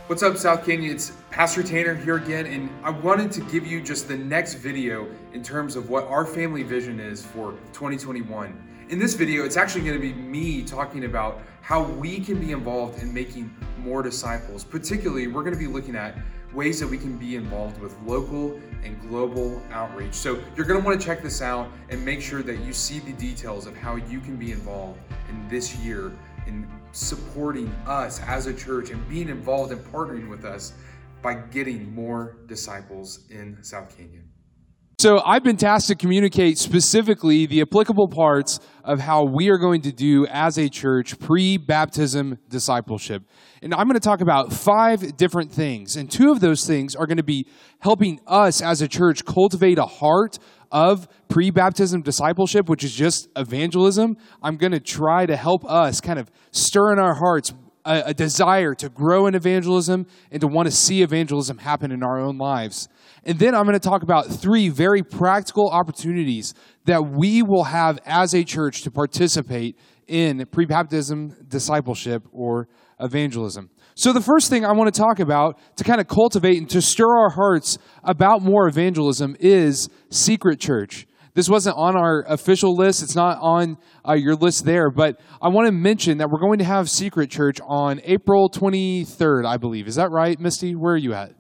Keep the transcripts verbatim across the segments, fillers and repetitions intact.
What's up, South Canyon? It's Pastor Tanner here again, and I wanted to give you just the next video in terms of what our family vision is for twenty twenty-one. In this video, it's actually going to be me talking about how we can be involved in making more disciples. Particularly, we're going to be looking at ways that we can be involved with local and global outreach. So you're going to want to check this out and make sure that you see the details of how you can be involved in this year in supporting us as a church and being involved and partnering with us by getting more disciples in South Canyon. So I've been tasked to communicate specifically the applicable parts of how we are going to do as a church pre-baptism discipleship. And I'm going to talk about five different things. And two of those things are going to be helping us as a church cultivate a heart of pre-baptism discipleship, which is just evangelism. I'm going to try to help us kind of stir in our hearts a, a desire to grow in evangelism and to want to see evangelism happen in our own lives. And then I'm going to talk about three very practical opportunities that we will have as a church to participate in pre-baptism discipleship or evangelism. So the first thing I want to talk about to kind of cultivate and to stir our hearts about more evangelism is Secret Church. This wasn't on our official list. It's not on uh, your list there, but I want to mention that we're going to have Secret Church on April twenty-third, I believe. Is that right, Misty? Where are you at?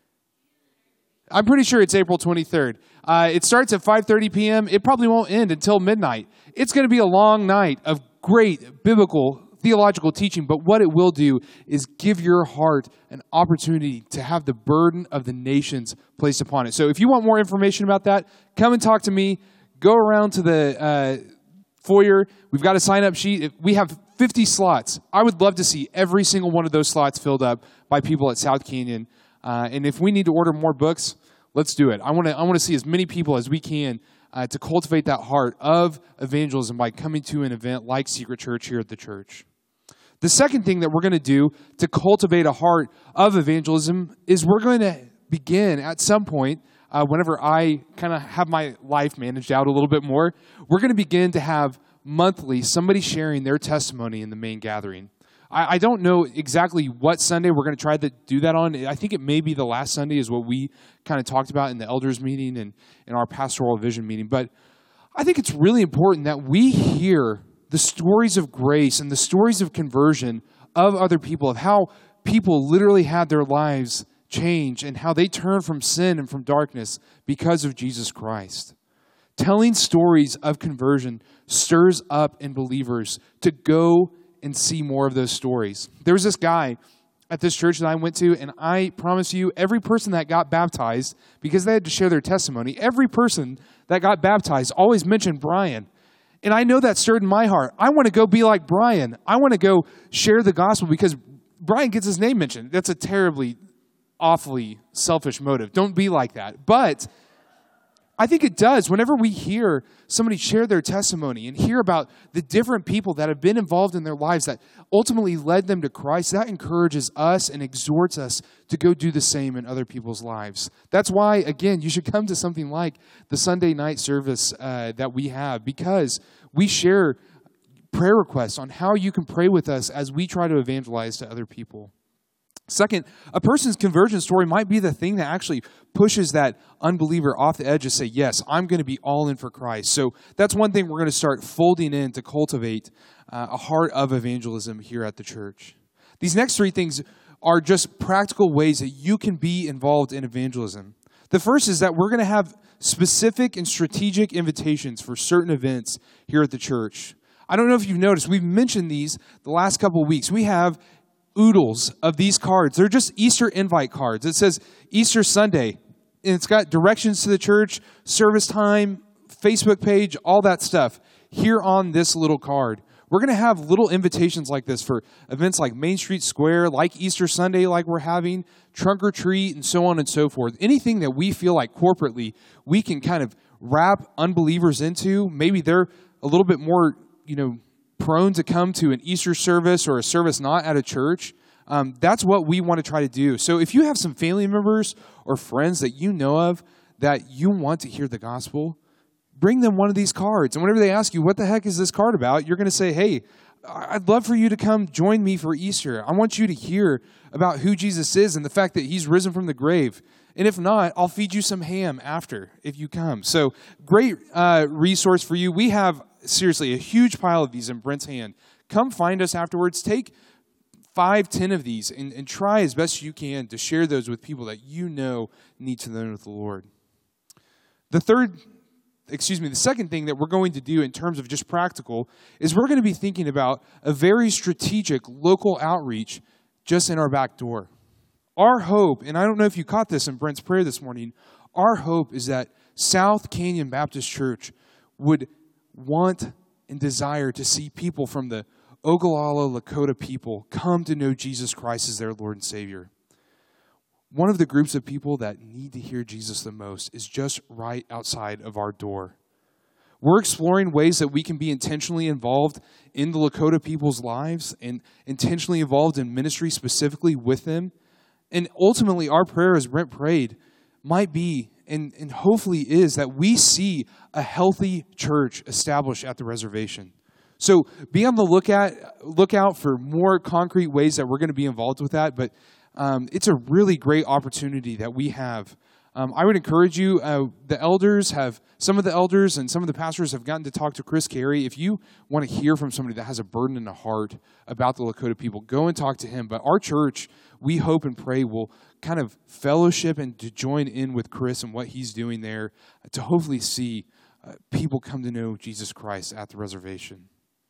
I'm pretty sure it's April twenty-third. Uh, it starts at five thirty p.m. It probably won't end until midnight. It's going to be a long night of great biblical theological teaching, but what it will do is give your heart an opportunity to have the burden of the nations placed upon it. So if you want more information about that, come and talk to me. Go around to the uh, foyer. We've got a sign-up sheet. We have fifty slots. I would love to see every single one of those slots filled up by people at South Canyon. Uh, and if we need to order more books, let's do it. I want to I want to see as many people as we can uh, to cultivate that heart of evangelism by coming to an event like Secret Church here at the church. The second thing that we're going to do to cultivate a heart of evangelism is we're going to begin at some point, uh, whenever I kind of have my life managed out a little bit more, we're going to begin to have monthly somebody sharing their testimony in the main gathering. I, I don't know exactly what Sunday we're going to try to do that on. I think it may be the last Sunday is what we kind of talked about in the elders meeting and in our pastoral vision meeting. But I think it's really important that we hear the stories of grace and the stories of conversion of other people, of how people literally had their lives change and how they turned from sin and from darkness because of Jesus Christ. Telling stories of conversion stirs up in believers to go and see more of those stories. There was this guy at this church that I went to, and I promise you, every person that got baptized, because they had to share their testimony, every person that got baptized always mentioned Brian. And I know that stirred in my heart. I want to go be like Brian. I want to go share the gospel because Brian gets his name mentioned. That's a terribly, awfully selfish motive. Don't be like that. But I think it does. Whenever we hear somebody share their testimony and hear about the different people that have been involved in their lives that ultimately led them to Christ, that encourages us and exhorts us to go do the same in other people's lives. That's why, again, you should come to something like the Sunday night service uh, that we have, because we share prayer requests on how you can pray with us as we try to evangelize to other people. Second, a person's conversion story might be the thing that actually pushes that unbeliever off the edge to say, yes, I'm going to be all in for Christ. So that's one thing we're going to start folding in to cultivate uh, a heart of evangelism here at the church. These next three things are just practical ways that you can be involved in evangelism. The first is that we're going to have specific and strategic invitations for certain events here at the church. I don't know if you've noticed, we've mentioned these the last couple of weeks. We have oodles of these cards. They're just Easter invite cards. It says Easter Sunday, and it's got directions to the church, service time, Facebook page, all that stuff here on this little card. We're going to have little invitations like this for events like Main Street Square, like Easter Sunday, like we're having, Trunk or Treat, and so on and so forth. Anything that we feel like corporately we can kind of wrap unbelievers into. Maybe they're a little bit more, you know, prone to come to an Easter service or a service not at a church. Um, that's what we want to try to do. So if you have some family members or friends that you know of that you want to hear the gospel, bring them one of these cards. And whenever they ask you, what the heck is this card about? You're going to say, hey, I'd love for you to come join me for Easter. I want you to hear about who Jesus is and the fact that he's risen from the grave. And if not, I'll feed you some ham after if you come. So great uh, resource for you. We have, seriously, a huge pile of these in Brent's hand. Come find us afterwards. Take five, ten of these and, and try as best you can to share those with people that you know need to know the Lord. The third, excuse me, the second thing that we're going to do in terms of just practical is we're going to be thinking about a very strategic local outreach just in our back door. Our hope, and I don't know if you caught this in Brent's prayer this morning, our hope is that South Canyon Baptist Church would want and desire to see people from the Ogallala Lakota people come to know Jesus Christ as their Lord and Savior. One of the groups of people that need to hear Jesus the most is just right outside of our door. We're exploring ways that we can be intentionally involved in the Lakota people's lives and intentionally involved in ministry specifically with them. And ultimately, our prayer, as Brent prayed, might be, and, and hopefully is, that we see a healthy church established at the reservation. So be on the lookout, lookout for more concrete ways that we're going to be involved with that. But um, it's a really great opportunity that we have. Um, I would encourage you, uh, the elders have, some of the elders and some of the pastors have gotten to talk to Chris Carey. If you want to hear from somebody that has a burden in the heart about the Lakota people, go and talk to him. But our church, we hope and pray, will kind of fellowship and to join in with Chris and what he's doing there to hopefully see uh, people come to know Jesus Christ at the reservation.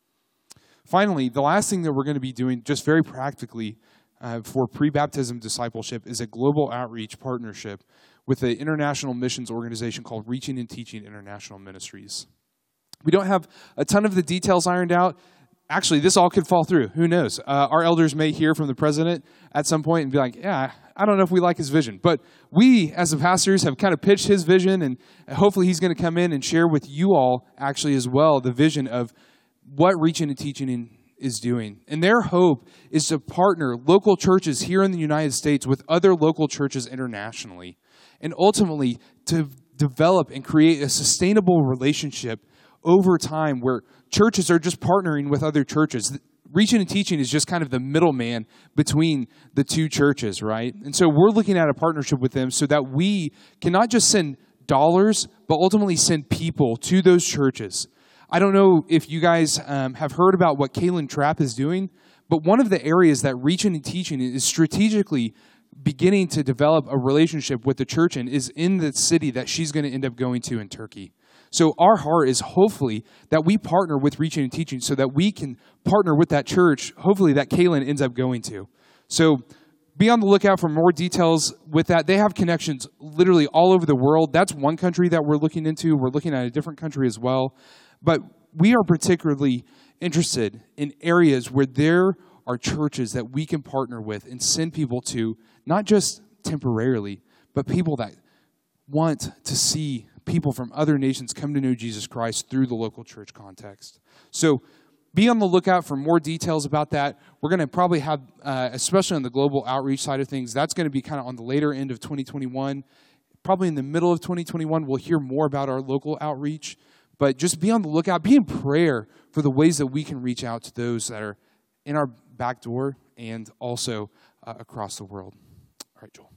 Finally, the last thing that we're going to be doing just very practically uh, for pre-baptism discipleship is a global outreach partnership with an international missions organization called Reaching and Teaching International Ministries. We don't have a ton of the details ironed out. Actually, this all could fall through. Who knows? Uh, our elders may hear from the president at some point and be like, yeah, I don't know if we like his vision. But we, as the pastors, have kind of pitched his vision, and hopefully he's going to come in and share with you all, actually, as well, the vision of what Reaching and Teaching is doing. And their hope is to partner local churches here in the United States with other local churches internationally, and ultimately to develop and create a sustainable relationship over time where churches are just partnering with other churches. Reaching and Teaching is just kind of the middleman between the two churches, right? And so we're looking at a partnership with them so that we can not just send dollars, but ultimately send people to those churches. I don't know if you guys um, have heard about what Kaylin Trapp is doing, but one of the areas that Reaching and Teaching is strategically beginning to develop a relationship with the church in is in the city that she's going to end up going to in Turkey. So our heart is hopefully that we partner with Reaching and Teaching so that we can partner with that church, hopefully that Kaylin ends up going to. So be on the lookout for more details with that. They have connections literally all over the world. That's one country that we're looking into. We're looking at a different country as well. But we are particularly interested in areas where there are churches that we can partner with and send people to, not just temporarily, but people that want to see people from other nations come to know Jesus Christ through the local church context. So be on the lookout for more details about that. We're going to probably have, uh, especially on the global outreach side of things, that's going to be kind of on the later end of twenty twenty-one. Probably in the middle of twenty twenty-one, we'll hear more about our local outreach. But just be on the lookout. Be in prayer for the ways that we can reach out to those that are in our back door and also uh, across the world. All right, Joel.